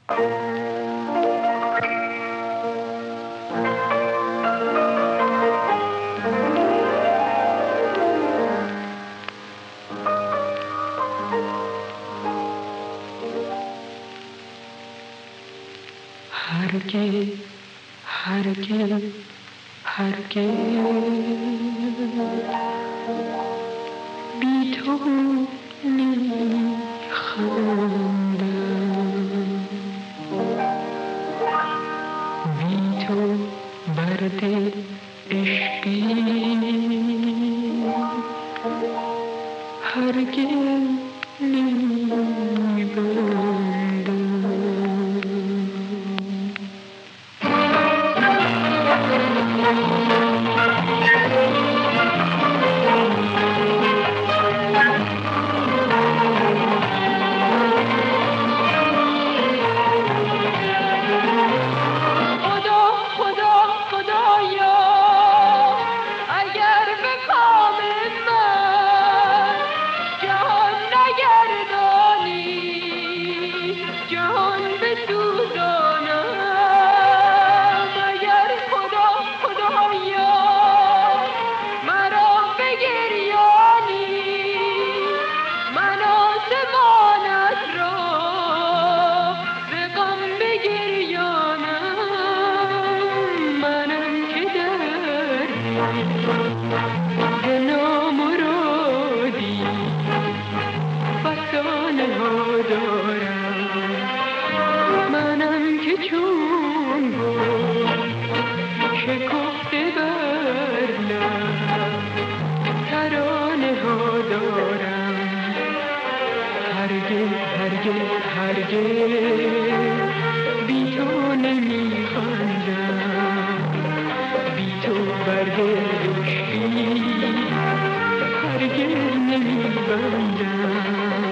هرگز هرگز هرگز بی تو نمیخندم، بی تو بر دل عشقی هرگز نمیبندم. بی تو نمیخندم، بی تو بر دل عشقی هرگز نمیبندم.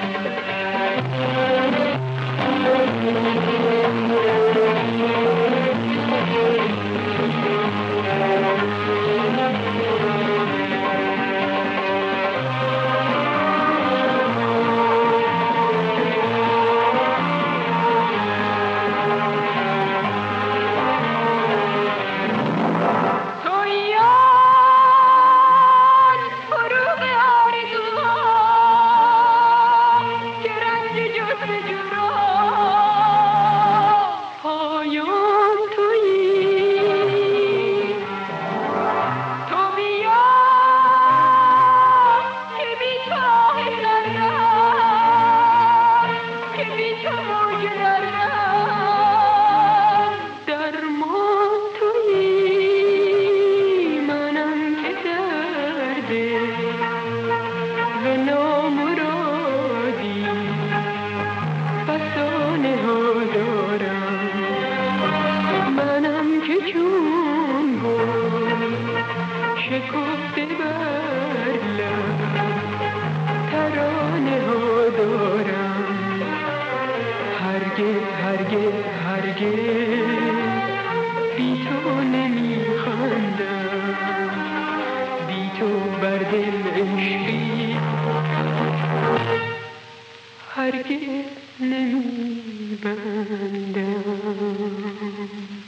شکفته بر لب ترانه ها دارم، هرگز هرگز هرگز بی تو نمیخندم، بی تو بر دل عشقی هرگز نمیبندم.